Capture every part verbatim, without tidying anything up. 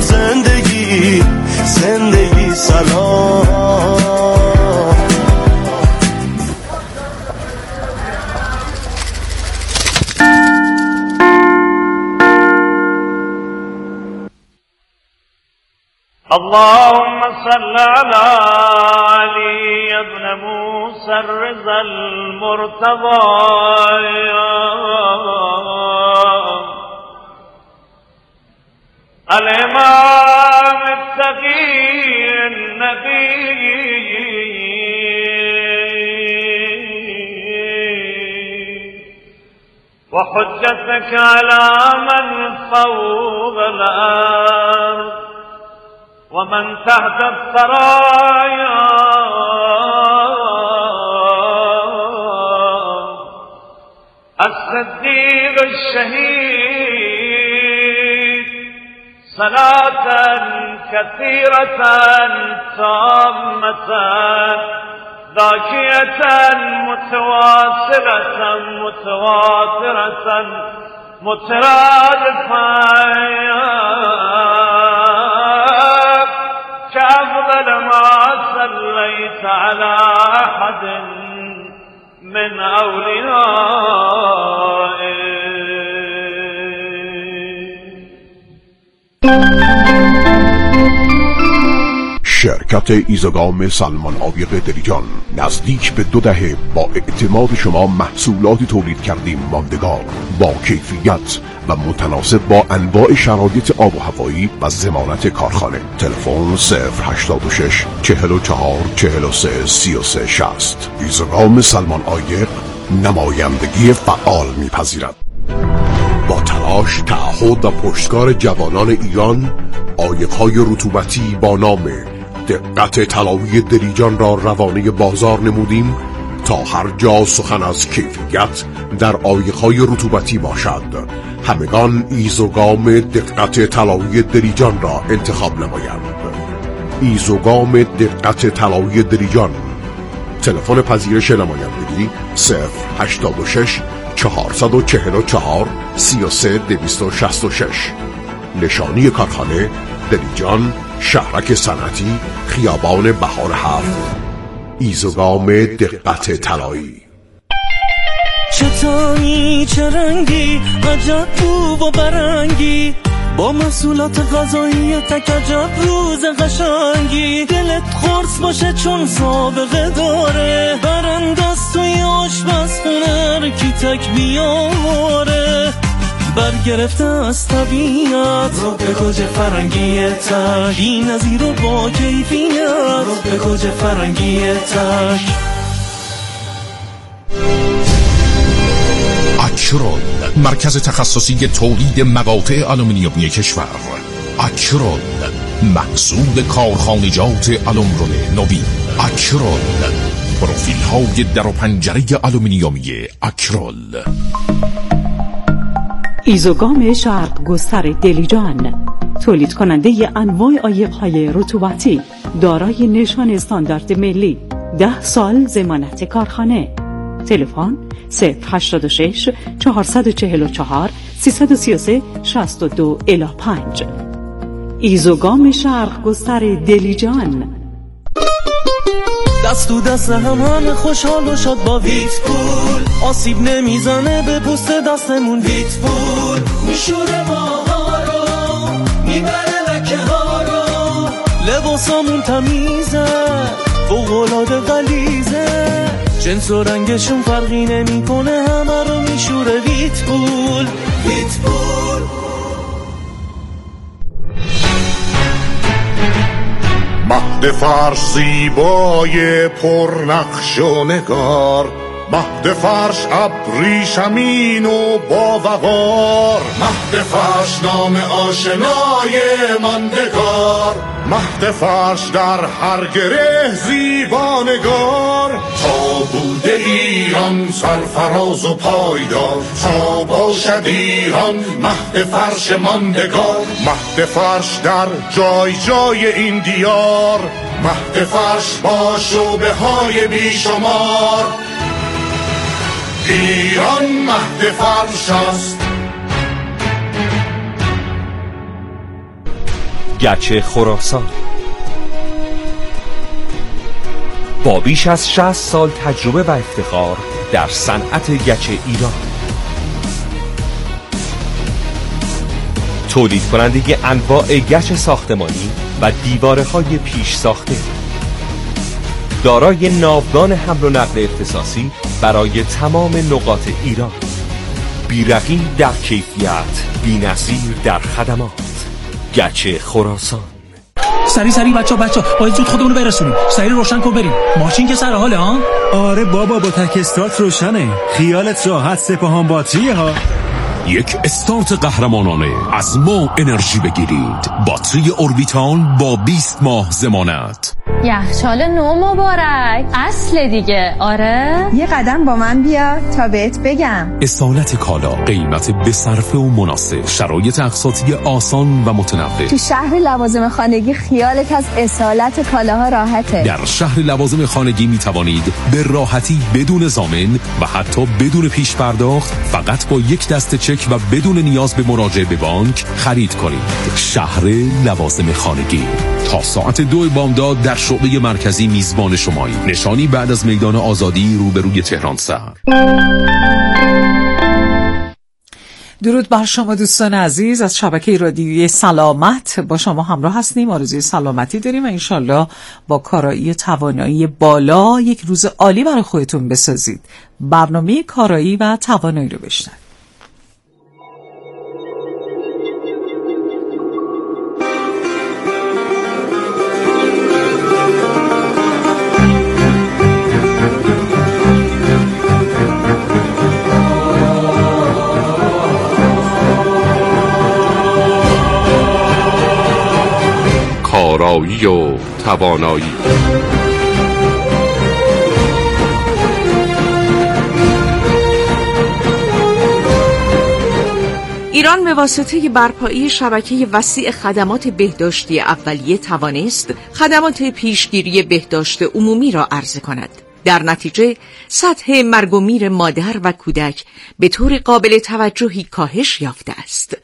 زندگی زندگی سلام. اللهم صل على علي ابن موسى الرضا المرتضى الإمام التقي النبي وحجتك على من فوق الأرض ومن تحت الثرايا الصديق الشهيد صلاة كثيرة تامة ذاكية متواصلة متواترة مترادفة كأفضل ما صليت على أحد من أوليائك. شرکت ایزوگام سلمان عایق دلیجان نزدیک به دو دهه با اعتماد شما محصولات تولید کردیم ماندگار با کیفیت و متناسب با انواع شرایط آب و هوایی و ضمانت کارخانه. تلفن صفر هشتاد و شش چهل و چهار چهل و سه سی و سه شصت. ایزوگام سلمان عایق نمایندگی فعال میپذیرد. با تلاش، تعهد و پشتکار جوانان ایران عایق‌های رطوبتی با نام دقت طلایی دلیجان را روانه بازار نمودیم تا هر جا سخن از کیفیت در عایق‌های رطوبتی باشد همگان ایزوگام دقت طلایی دلیجان را انتخاب نمایند. ایزوگام دقت طلایی دلیجان. تلفن پذیرش نمایندگی صفر هشتاد و شش چهارصد و چهل و چهار سی و سه دویست و شصت و شش. نشانی کارخانه دلیجان، شهرک صنعتی، خیابان بهار هفت. ایزوگام دقت طلایی. چطوری چه رنگی عجب بو و برنگی با محصولات غذایی تک عجب روز قشنگی دلت خورس باشه چون سابقه داره برندست توی آشپزخونه کی تک بیاره برگرفته از طبیعت رو به گوجه فرنگی تک بی نظیر و با کیفیت رو به گوجه فرنگی تک. اکرون، مرکز تخصصی تولید مقاطع آلومینیومی کشور. اکرون، محصول کارخانجات آلومرون نوین. اکرون، پروفیل های در و پنجره آلومینیومی اکرول. ایزوگام شرق گستر دلیجان، تولید کننده انواع عایق‌های رطوبتی دارای نشان استاندارد ملی، ده سال ضمانت کارخانه. تلفن صفر هشتاد و شش چهارصد و چهل و چهار سیصد و سی و سه شصت و دو الی پنج. ایزوگام شرق گستر دلیجان. دست تو دست هم همه خوشحال و شاد با ویت پول آسیب نمیزنه به پوست دستمون. ویت پول میشوره ماها رو میبره لکه ها رو لباسامون تمیزه فوق‌العاده غلیظه جنس و رنگشون فرقی نمیکنه همه رو میشوره. ویت پول ویت پول. مهد فرش زیبای پرنقش و نگار، مهد فرش ابریشمین و با وقار، مهد فرش نام آشنای ماندگار، مهد فرش در هر گره زیبانگار. تا بوده ایران سرفراز و پایدار، تا باشد ایران مهد فرش ماندگار. مهد فرش در جای جای این دیار، مهد فرش با شعبه های بیشمار. ایران مهد فرش است. گچ خراسان. با بیش از شصت سال تجربه و افتخار در صنعت گچ ایران، تولید کننده انواع گچ ساختمانی و دیواره‌های پیش ساخته، دارای ناودان حمل و نقل اختصاصی برای تمام نقاط ایران، بی‌رقیب در کیفیت، بی‌نظیر در خدمات. گچ خراسان. سری سری بچا بچا باید زود خودمونو برسونیم. سری روشن کن بریم. ماشین که سر حاله ها؟ آره بابا با تک استارت روشنه. خیالت راحت، سپاهان باتریه ها. یک استارت قهرمانانه از ما انرژی بگیرید. باتری اوربیتال با بیست ماه ضمانت. یخچال نو مبارک. اصل دیگه. آره یه قدم با من بیا تا بهت بگم. اصالت کالا، قیمت بصرفه و مناسب، شرایط اقساطی آسان و متنوع. تو شهر لوازم خانگی خیالت از اصالت کالاها راحته. در شهر لوازم خانگی می توانید به راحتی بدون ضامن و حتی بدون پیش پرداخت، فقط با یک دسته چک و بدون نیاز به مراجعه به بانک خرید کنید. شهر لوازم خانگی تا ساعت دو بامداد در شعبه مرکزی میزبان شمایی. نشانی بعد از میدان آزادی روبروی تهران سر. درود بر شما دوستان عزیز از شبکه رادیویی سلامت، با شما همراه هستیم. آرزوی سلامتی داریم و انشالله با کارایی و توانایی بالا یک روز عالی برای خودتون بسازید. برنامه کارایی و توانایی رو بشنوید. کارایی و توانایی. ایران به واسطه برپایی شبکه وسیع خدمات بهداشتی اولیه توانست خدمات پیشگیری بهداشت عمومی را عرضه کند. در نتیجه سطح مرگ و میر مادر و کودک به طور قابل توجهی کاهش یافته است.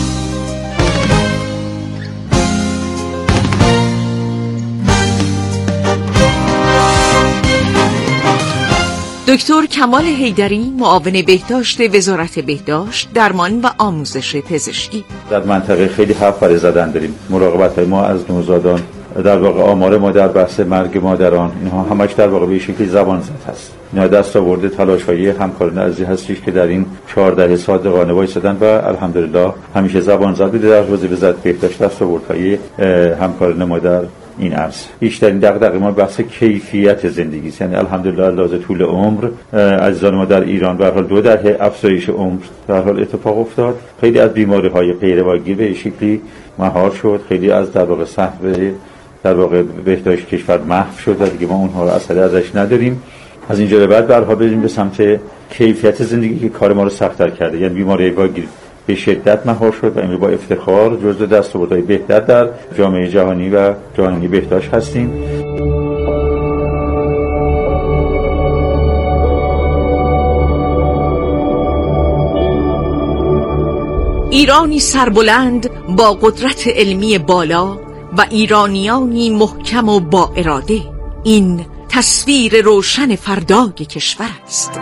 دکتر کمال حیدری، معاون بهداشت وزارت بهداشت، درمان و آموزش پزشکی. در منطقه خیلی حرف زدن داریم. مراقبت ما از نوزادان، در واقع آمار ما در بحث مرگ مادران، اینها همش در واقع به شکلی زبان زد هست. اینا دست آورده تلاش‌های همکاران عزیز هستش که در این چهارده صادقانه وایسادن و الحمدلله همیشه زبان زد بوده در حوزه وزارت بهداشت. دست آوردهای همکاران ما در این عرض بیشترین دغدغه ما بحث کیفیت زندگی است. یعنی الحمدلله لازم طول عمر عزیزان ما در ایران به هر حال دو دهه افزایش عمر در حال اتفاق افتاد. خیلی از بیماری‌های غیرواگیر به شکلی مهار شد، خیلی از در واقع صحبه در واقع بهداشت کشور محو شد و دیگه ما اونها رو اثری ازش نداریم. از اینجا به بعد به هر حال بریم به سمت کیفیت زندگی که کار ما رو سخت‌تر کرده. یعنی بیماری واگیر به شدت مهار شد و امروز با افتخار جزو دستاوردهای بهتر در جامعه جهانی و جهانی بهداشت هستیم. ایرانی سربلند با قدرت علمی بالا و ایرانیانی محکم و با اراده، این تصویر روشن فردای کشور است.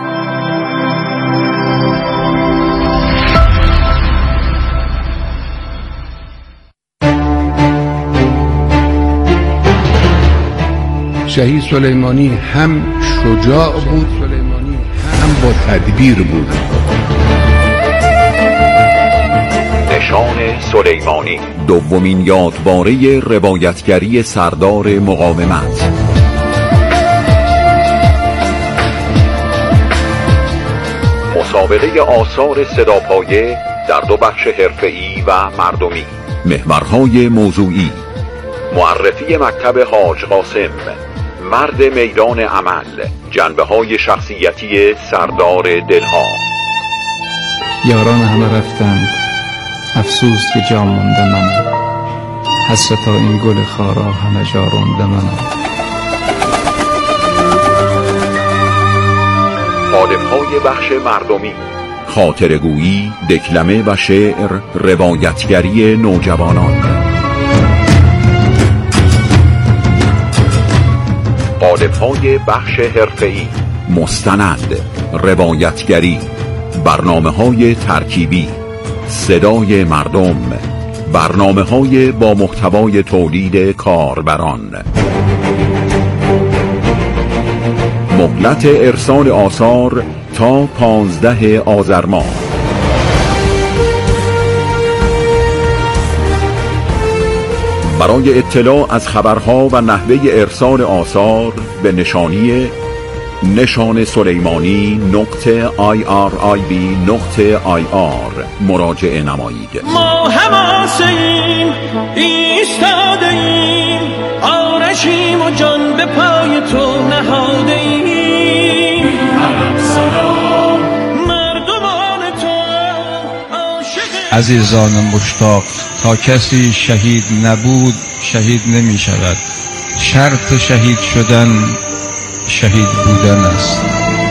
شهید سلیمانی هم شجاع بود، هم با تدبیر بود. نشان سلیمانی، دومین یادباره روایتگری سردار مقاومت. مسابقه آثار صداپایه در دو بخش حرفه‌ای و مردمی. محورهای موضوعی: معرفی مکتب حاج قاسم، مرد میدان عمل، جنبه‌های شخصیتی سردار دلها. یاران همه رفتند، افسوس که جا مونده من، حسرتا این گل خارا همه جا رونده من. قالب‌های بخش مردمی: خاطرگویی، دکلمه و شعر، روایتگری نوجوانان. قالب‌های بخش حرفه‌ای، مستند، روایتگری، برنامه‌های ترکیبی، صدای مردم، برنامه‌های با محتوای تولید کاربران. مهلت ارسال آثار تا پانزده آذر ماه. برای اطلاع از خبرها و نحوه ارسال آثار به نشانی نشان سلیمانی نقطه آی آر آی بی نقطه آی آر مراجعه نمایید. ما هماسیم ایستاده ایم، آرشیم و جان به پای تو نهاده ایم. سلام مردمان تو عاشق. عزیزان مشتاق، تا کسی شهید نبود شهید نمی شود. شرط شهید شدن شهید بودن است.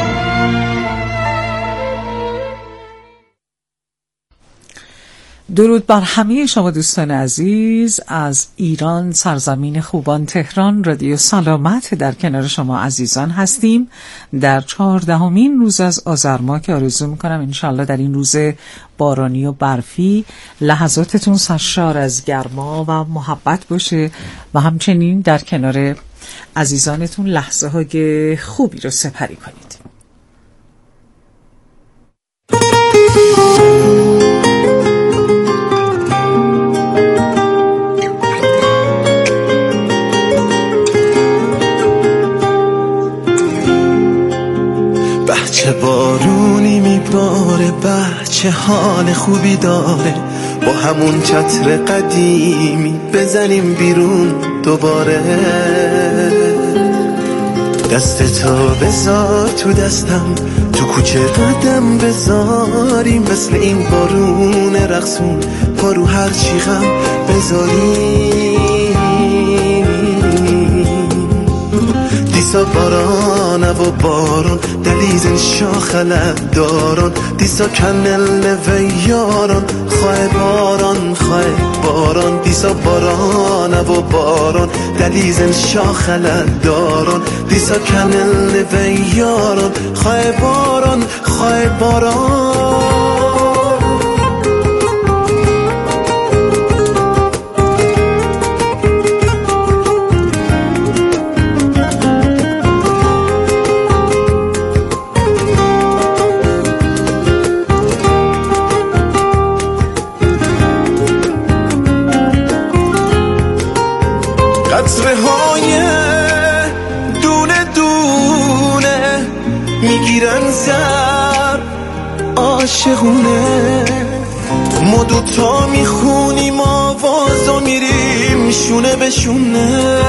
درود بر همه شما دوستان عزیز از ایران، سرزمین خوبان تهران. رادیو سلامت در کنار شما عزیزان هستیم در چهاردهمین روز از آذر ماه که آرزو میکنم انشالله در این روز بارانی و برفی لحظاتتون سرشار از گرما و محبت باشه و همچنین در کنار عزیزانتون لحظه های خوبی رو سپری کنید. بچه بارونی میباره، بچه حال خوبی داره، با همون چتر قدیمی بزنیم بیرون دوباره. دستتو بذار تو دستم، تو کوچه قدم بذاریم، مثل این بارون رقصون پارو هر چی غم بذاریم. دیسا بارانه و باران دلیزن شاخلت داران، دیسا کنل و یاران خواه باران خواه باران. دیسا بارانه و باران دلیزن شاخلت داران، دیسا کنل و یاران خواه باران خواه باران. قطره های دونه دونه میگیرن سر عاشقونه، ما دوتا میخونیم آواز و میریم شونه به شونه.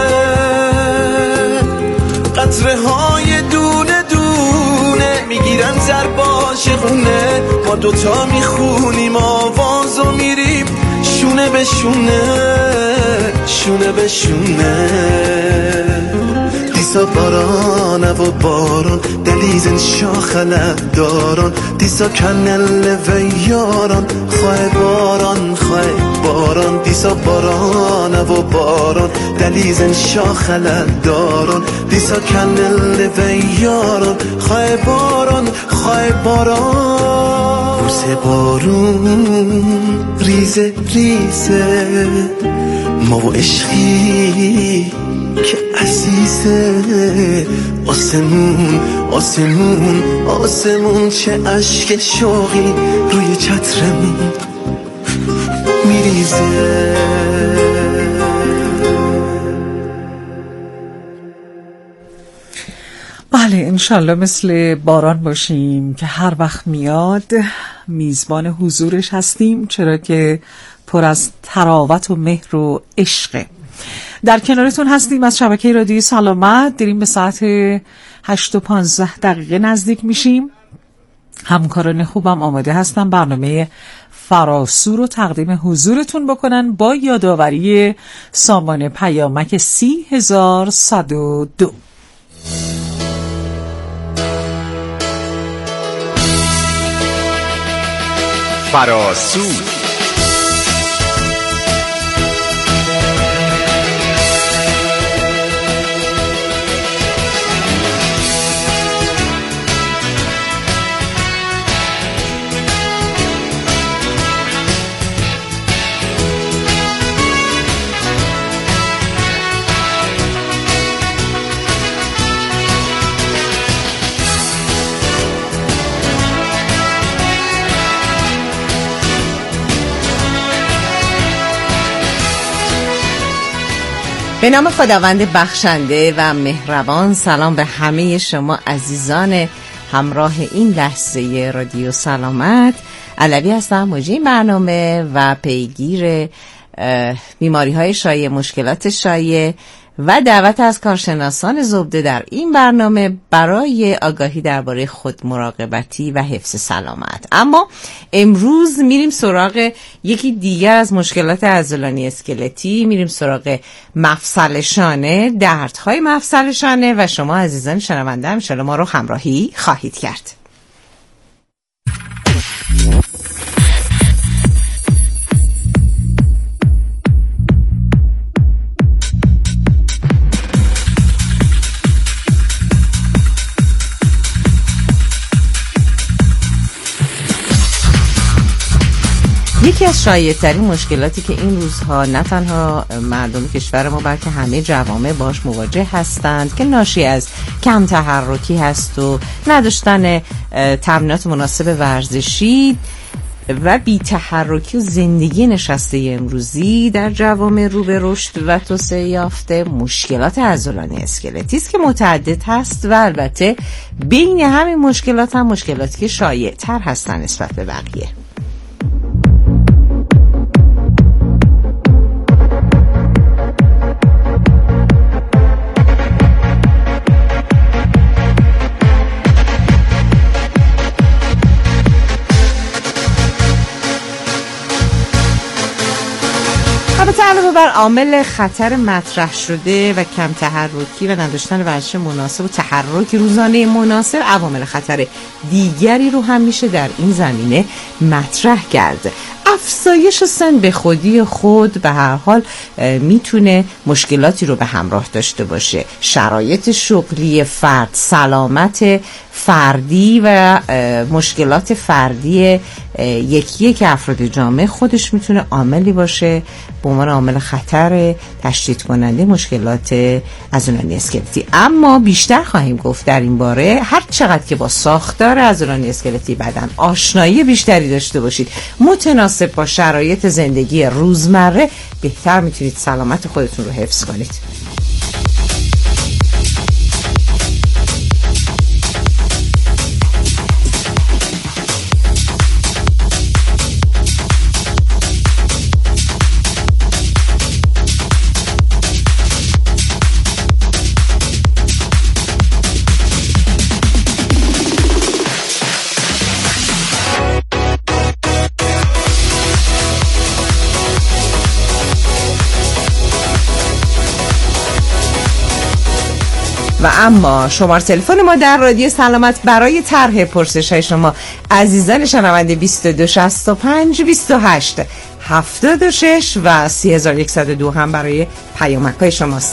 قطره های دونه دونه میگیرن سر عاشقونه، ما دوتا میخونیم آواز و میریم شونه به شونه شونه به شونه. دیسا بارانه و باران دلیزن شاخلت داران، دیسا کنل و یاران خواه باران خواه باران. دیسا بارانه و باران دلیزن شاخلت داران، دیسا کنل و یاران خواه باران خواه باران. بوسه بارون ریزه ریزه، ما و عشقی که عزیزه. آسمون آسمون آسمون چه عشق شوقی روی چترمون میریزه. بله انشالله مثل باران باشیم که هر وقت میاد میزبان حضورش هستیم، چرا که پر از تراوت و مهر و عشقه. در کنارتون هستیم از شبکه رادیو سلامت. داریم به ساعت هشت و پانزده دقیقه نزدیک میشیم. همکاران خوبم آماده هستن برنامه فراسو رو تقدیم حضورتون بکنن با یادآوری سامان پیامک سی هزار و صد و دو. فراسو به نام خداوند بخشنده و مهربان. سلام به همه شما عزیزان همراه این لحظه رادیو سلامت. علوی هستم، مجری این برنامه و پیگیر بیماری های شایع، مشکلات شایع و دعوت از کارشناسان زبده در این برنامه برای آگاهی درباره خود مراقبتی و حفظ سلامت. اما امروز میریم سراغ یکی دیگر از مشکلات عضلانی اسکلتی، میریم سراغ مفصل شانه، دردهای مفصل شانه و شما عزیزان شنونده ان شاءالله ما رو همراهی خواهید کرد. یکی از شایع‌ترین مشکلاتی که این روزها نه تنها مردم کشور ما بلکه همه جوامع باش مواجه هستند که ناشی از کم تحرکی هست و نداشتن تمرینات مناسب ورزشی و بی تحرکی و زندگی نشسته امروزی در جوامع رو به رشد و توسعه یافته. مشکلات عضلانی اسکلتی است که متعدد هست و البته بین همین مشکلات هم مشکلاتی که شایع تر هستن نسبت به بقیه. علاوه بر عامل خطر مطرح شده و کم تحرکی و نداشتن ورزش مناسب و تحرک روزانه مناسب، عوامل خطر دیگری رو هم میشه در این زمینه مطرح کرد. افزایش سن به خودی خود به هر حال میتونه مشکلاتی رو به همراه داشته باشه. شرایط شغلی فرد، سلامت فردی و مشکلات فردی یکی یک افراد جامعه خودش میتونه عاملی باشه به عنوان عامل خطر تشدید کننده مشکلات عضلانی اسکلتی. اما بیشتر خواهیم گفت در این باره. هر چقدر که با ساختار عضلانی اسکلتی بدن آشنایی بیشتری داشته باشید، متناسب با شرایط زندگی روزمره، بهتر میتونید سلامت خودتون رو حفظ کنید. و اما شماره تلفن ما در رادیو سلامت برای طرح پرسش های شما عزیزان شنونده بیست و دو شصت و پنج بیست و هشت هفتاد و شش و سه هزار و صد و دو هم برای پیامک های شماست.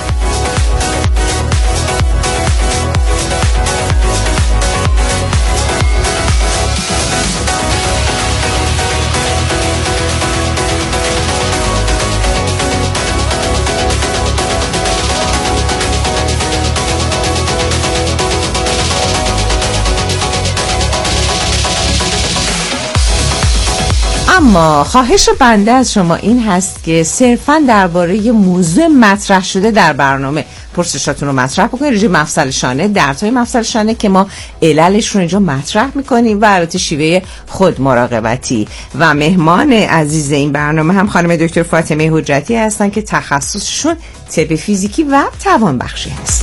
اما خواهش بنده از شما این هست که صرفاً درباره موضوع مطرح شده در برنامه پرسشاتون رو مطرح بکنید. راجع به مفصل شانه، دردهای مفصل شانه که ما عللش رو اینجا مطرح میکنیم و البته شیوه خود مراقبتی. و مهمان عزیز این برنامه هم خانم دکتر فاطمه حجتی هستن که تخصصشون طب فیزیکی و توانبخشی هست.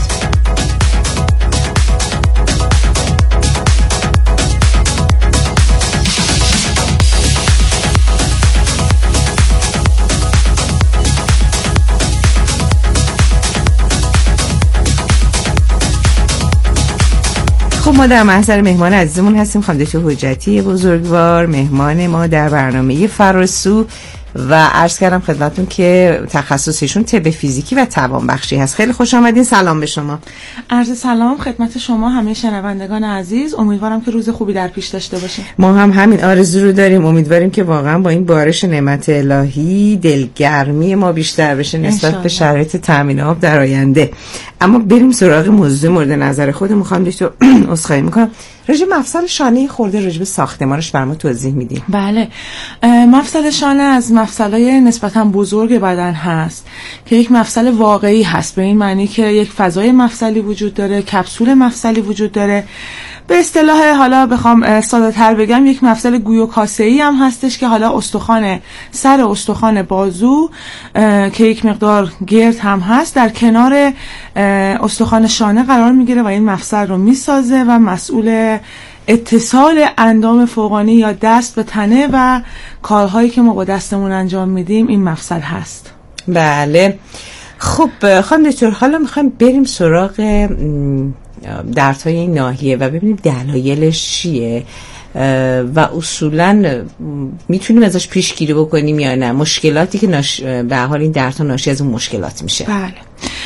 خب ما در محضر مهمان عزیزمون هستیم، خانم دکتر حجتی بزرگوار، مهمان ما در برنامه فراسو و عرض کردم خدمتون که تخصصشون طب فیزیکی و توانبخشی هست. خیلی خوش آمدین. سلام به شما. عرض سلام خدمت شما همه شنوندگان عزیز. امیدوارم که روز خوبی در پیش داشته باشیم. ما هم همین آرزو رو داریم. امیدواریم که واقعا با این بارش نعمت الهی دلگرمی ما بیشتر بشه نسبت به شرایط تامین آب در آینده. اما بریم سراغ موضوع مورد نظر خودمون. خانم دکتر عذرخواهی میکنم، راجع مفصل شانه خورده راجع به ساختمانش برام توضیح میدیم؟ بله، مفصل شانه از مفصلای نسبتاً بزرگ بدن هست که یک مفصل واقعی هست، به این معنی که یک فضای مفصلی وجود داره، کپسول مفصلی وجود داره. به اصطلاح حالا بخوام ساده تر بگم یک مفصل گوی و کاسه‌ای هم هستش که حالا استخوان سر استخوان بازو که یک مقدار گرد هم هست در کنار استخوان شانه قرار میگیره و این مفصل رو میسازه و مسئول اتصال اندام فوقانی یا دست به تنه و کارهایی که ما با دستمون انجام میدیم این مفصل هست. بله. خب خانم دکتر، حالا میخوایم بریم سراغ دردهای این ناحیه و ببینیم دلایلش چیه و اصولا میتونیم ازش پیشگیری بکنیم یا نه، مشکلاتی که ناش... به حال این دردها ناشی از اون مشکلات میشه. بله،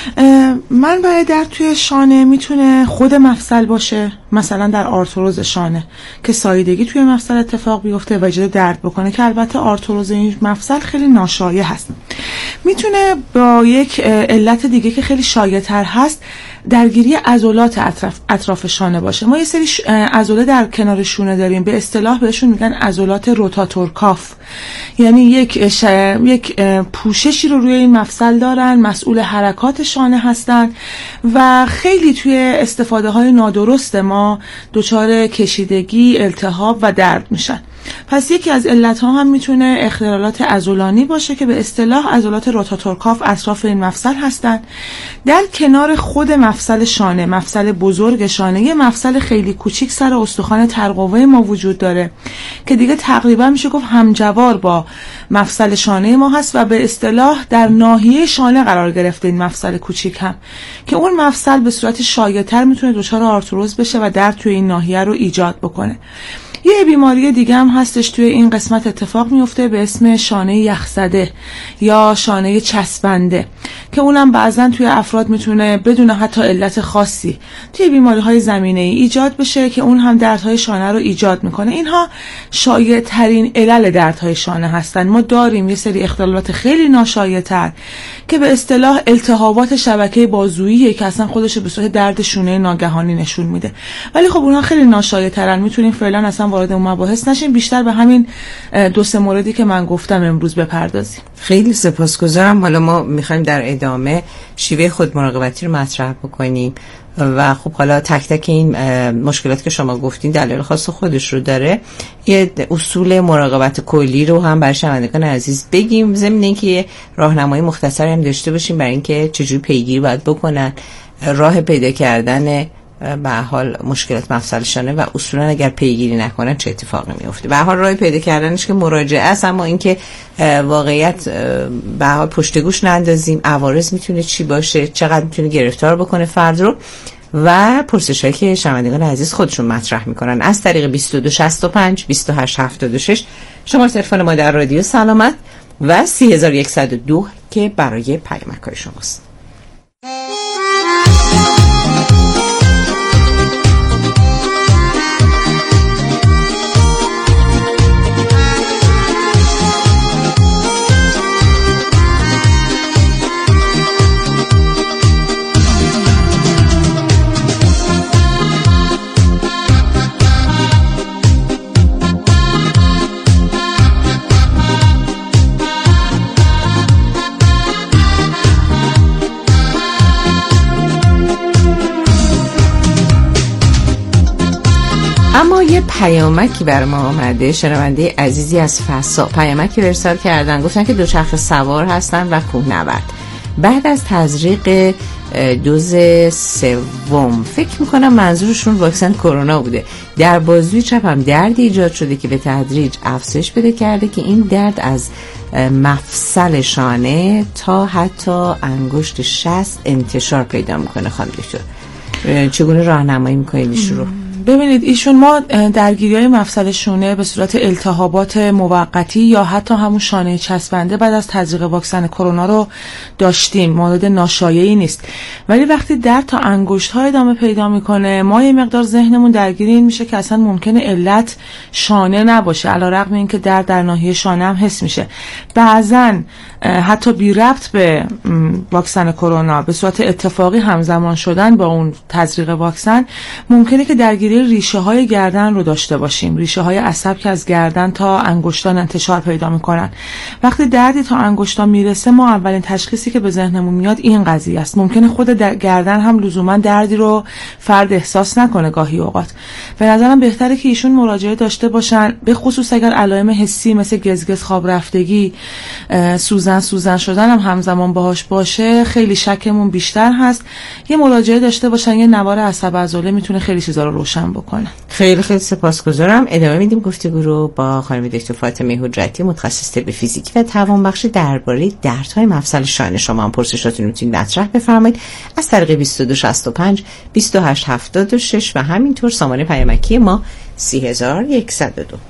منبع درد توی شانه میتونه خود مفصل باشه، مثلا در آرتروز شانه که ساییدگی توی مفصل اتفاق بیفته و ایجاد درد بکنه که البته آرتروز این مفصل خیلی ناشایع هست. میتونه با یک علت دیگه که خیلی شایع‌تر هست درگیری عضلات اطراف اطراف شانه باشه. ما یه سری عضله در کنار شونه داریم، به اصطلاح بهشون میگن عضلات روتاتور کاف، یعنی یک ش... یک پوششی رو روی این مفصل دارن، مسئول حرکات شانه هستن و خیلی توی استفاده های نادرست ما دچار کشیدگی، التهاب و درد میشن. پس یکی از علتها هم میتونه اختلالات عضلانی باشه که به اصطلاح عضلات روتاتور کاف اطراف این مفصل هستن. در کنار خود مفصل شانه، مفصل بزرگ شانه، یه مفصل خیلی کوچیک سر استخوان ترقوه ما وجود داره که دیگه تقریبا میشه گفت همجوار با مفصل شانه ما هست و به اصطلاح در ناحیه شانه قرار گرفته این مفصل کوچیک هم که اون مفصل به صورت شایع‌تر میتونه دچار آرتروز بشه و درد توی این ناحیه رو ایجاد بکنه. یه بیماری دیگه هم هستش توی این قسمت اتفاق میفته به اسم شانه یخزده یا شانه چسبنده که اونم بعضن توی افراد میتونه بدون حتی علت خاصی توی بیماری های زمینه ای ایجاد بشه که اون هم دردهای شانه رو ایجاد میکنه. اینها شایع ترین علل دردهای شانه هستن. ما داریم یه سری اختلالات خیلی ناشایع تر که به اصطلاح التهابات شبکه بازویی که اصلا خودش به صورت درد شونه ناگهانی نشون میده، ولی خب اونها خیلی ناشایع ترن. میتونیم فعلا اصلا وارد اون مباحث نشیم، بیشتر به همین دو سه موردی که من گفتم امروز بپردازیم. خیلی سپاسگزارم. حالا ما میخوایم در ادامه شیوه خود مراقبتی رو مطرح بکنیم و خب حالا تک تک این مشکلات که شما گفتین دلایل خاص خودش رو داره. یه اصول مراقبت کلی رو هم برای شنوندگان عزیز بگیم، ضمن اینکه یه راهنمایی مختصری هم داشته باشیم برای اینکه چجوری پیگیری باید بکنن، راه پیدا کردن به حال مشکلات مفصل شانه و اصولا اگر پیگیری نکنن چه اتفاقی میفته. به حال راه پیدا کردنش که مراجعه است، اما اینکه واقعیت به حال پشت گوش نندازیم، عوارض میتونه چی باشه، چقدر میتونه گرفتار بکنه فرد رو و پرسشایی که شنوندگان عزیز خودشون مطرح میکنن از طریق بیست و دو شصت و پنج بیست و هشت هفتاد و شش شماره تلفن ما در رادیو سلامت و سی هزار و صد و دو که برای پیامک‌های شماست. اما یه پیامکی بر ما آمده. شنونده عزیزی از فسا پیامکی ارسال کردن، گفتن که دوچرخه سوار هستن و کوهنورد. بعد از تزریق دوز سوم فکر میکنم منظورشون واکسن کرونا بوده، در بازوی چپ هم درد ایجاد شده که به تدریج افزایش پیدا کرده که این درد از مفصل شانه تا حتی انگشت شست انتشار پیدا میکنه. خانم دکتر چگونه راهنمایی میکنید ایشون رو؟ ببینید ایشون ما درگیری‌های مفصل شونه به صورت التهابات موقتی یا حتی همون شانه چسبنده بعد از تزریق واکسن کرونا رو داشتیم، مورد ناشایعی نیست. ولی وقتی درد تا انگشت‌ها ادامه پیدا میکنه ما یه مقدار ذهنمون درگیر این میشه که اصلا ممکنه علت شانه نباشه، علیرغم اینکه درد در ناحیه شانه هم حس میشه. بعضن حتی بی ربط به واکسن کرونا به صورت اتفاقی همزمان شدن با اون تزریق واکسن ممکنه که درگیری مشکل ریشه های گردن رو داشته باشیم، ریشه های عصب که از گردن تا انگشتان انتشار پیدا میکنن. وقتی دردی تا انگشتان میرسه ما اولین تشخیصی که به ذهنمون میاد این قضیه است. ممکنه خود گردن هم لزوما دردی رو فرد احساس نکنه گاهی اوقات. به نظرم بهتره که ایشون مراجعه داشته باشن، به خصوص اگر علائم حسی مثل گزگز، خواب رفتگی، سوزن سوزن شدن هم همزمان باهاش باشه، خیلی شکمون بیشتر هست. یه مراجعه داشته باشن، یه نوار عصب عضله میتونه خیلی چیزا رو روشن بکنه. خیلی خیلی سپاسگزارم. ادامه میدیم گفتگو رو با خانم دکتر فاطمه حجتی، متخصص طب فیزیکی و توانبخشی، درباره دردهای مفصل شانه. شما هم پرسشاتون رو میتونید مطرح بفرمایید از طریق بیست و دو شصت و پنج بیست و هشت هفتاد و شش و همینطور سامانه پیامکی ما سی هزار و صد و دو.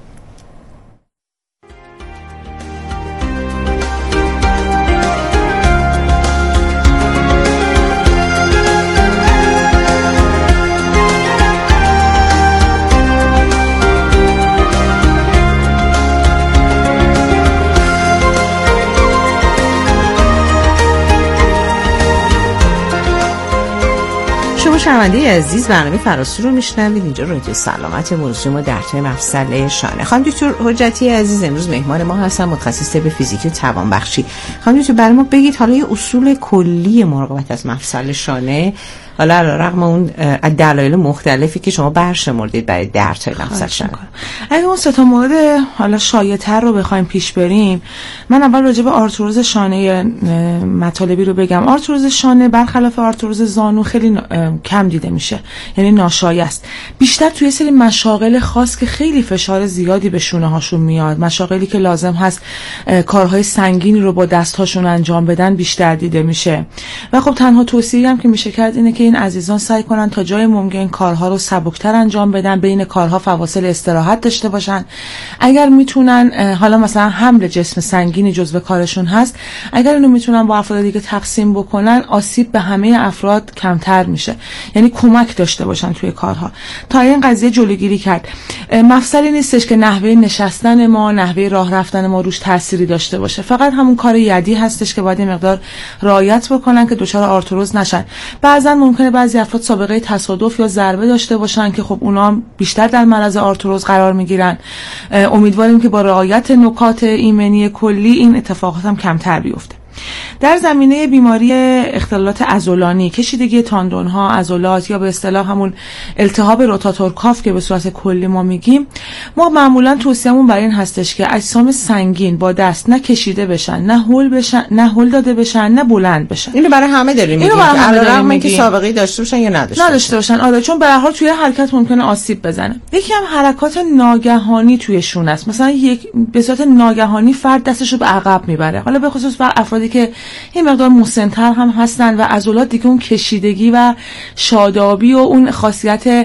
شنونده عزیز، برنامه فراسو رو میشنوید. اینجا رادیو سلامت. موضوع ما دردهای مفصل شانه. خانم دکتر حجتی عزیز امروز مهمان ما هستن، متخصص طب فیزیکی و توانبخشی. خانم دکتر برای ما بگید حالا یه اصول کلی مراقبت از مفصل شانه، حالا علی رغم اون دلایل مختلفی که شما برشمردید برای دردهای مفصل شانه. اگه اون سه تا مورد حالا شایع‌تر رو بخوایم پیش بریم، من اول راجع به آرتروز شانه مطالبی رو بگم. آرتروز شانه برخلاف آرتروز زانو خیلی کم دیده میشه، یعنی ناشایع است. بیشتر توی سری مشاغل خاص که خیلی فشار زیادی به شونه هاشون میاد، مشاغلی که لازم هست کارهای سنگینی رو با دست‌هاشون انجام بدن، بیشتر دیده میشه. و خب تنها توصیه‌ای هم که میشه کرد اینه که این عزیزان سعی کنن تا جای ممکن کارها رو سبکتر انجام بدن، بین کارها فواصل استراحت داشته باشن. اگر میتونن، حالا مثلا حمل جسم سنگینی جزو کارشون هست، اگر اینو میتونن با افراد دیگه تقسیم بکنن، آسیب به همه افراد کمتر میشه. یعنی کمک داشته باشن توی کارها تا این قضیه جلوگیری کرد. مفصلی نیستش که نحوه نشستن ما، نحوه راه رفتن ما روش تأثیری داشته باشه. فقط همون کار یدی هستش که باید مقدار رعایت بکنن که دچار آرتروز نشن. بعضا ممکنه بعضی افراد سابقه تصادف یا ضربه داشته باشن که خب اونا بیشتر در معرض آرتروز قرار میگیرن. امیدواریم که با رعایت نکات ایمنی کلی این اتفاقات هم کمتر بیفته. در زمینه بیماری اختلالات عضلانی، کشیدگی تاندون‌ها، عضلات یا به اصطلاح همون التهاب روتاتور کاف که به صورت کلی ما میگیم، ما معمولا توصیه‌مون بر این هستش که اجسام سنگین با دست نه کشیده بشن، نه هول بشن، نه هول داده بشن، نه بلند بشن. اینو برای همه داریم میگیم، علاوه اینکه سابقه داشته باشن یا نداشته نداشته باشن. آره، چون به هر حال توی حرکت ممکنه آسیب بزنه. یکی هم حرکات ناگهانی توی شونه است. مثلا یک به صورت ناگهانی فرد دستشو به عقب میبره. حالا به خصوص بر افرادی که این مقدار مسن‌تر هم هستن و عضلات دیگه اون کشیدگی و شادابی و اون خاصیت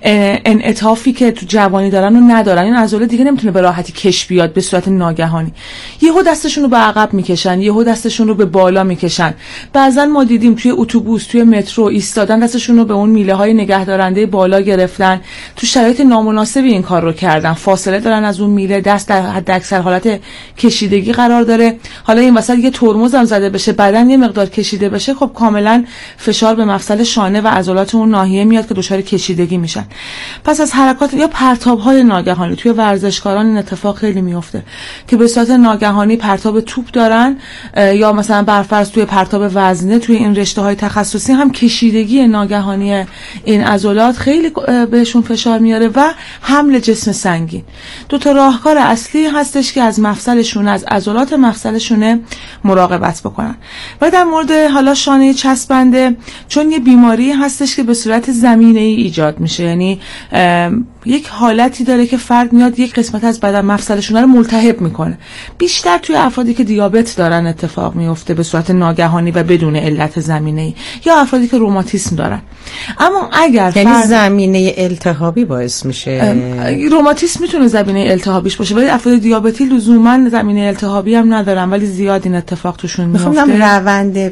انعطافی که تو جوانی دارن رو ندارن. این عضلات دیگه نمیتونه به راحتی کش بیاد به صورت ناگهانی. یهو دستشون رو به عقب میکشن، یهو دستشون رو به بالا میکشن. بعضن ما دیدیم توی اتوبوس، توی مترو ایستادن، دستشون رو به اون میله های نگهدارنده بالا گرفتن، تو شرایط نامناسبی این کار رو کردن. فاصله دارن از اون میله، دست در حد اکثر حالت کشیدگی قرار داره. حالا این وسط یه ترمز هم زده بشه، بدن یه مقدار کشیده بشه، خب کاملا فشار به مفصل شانه و عضلات اون ناحیه میاد که دچار کشیدگی میشن. پس از حرکات یا پرتاب‌های ناگهانی توی ورزشکاران این اتفاق خیلی میفته که به صورت ناگهانی پرتاب توپ دارن، یا مثلا برفرض توی پرتاب وزنه توی این رشته‌های تخصصی هم کشیدگی ناگهانی این عضلات خیلی بهشون فشار میاره و حمل جسم سنگین. دو تا راهکار اصلی هستش که از مفصلشون، از عضلات مفصلشون مراقبت بکنن. و در مورد حالا شانه چسبنده، چون یه بیماری هستش که به صورت زمینه‌ای ایجاد میشه، یعنی یک حالتی داره که فرد میاد یک قسمت از بدن مفصلشون رو ملتهب میکنه. بیشتر توی افرادی که دیابت دارن اتفاق میفته به صورت ناگهانی و بدون علت زمینه‌ای، یا افرادی که روماتیسم دارن. اما اگر یعنی فرد زمینه التهابی باعث میشه، روماتیسم میتونه زمینه التهابیش باشه، ولی افراد دیابتی لزوما زمینه التهابی هم ندارن، ولی زیاد این اتفاق توشون میفته. روند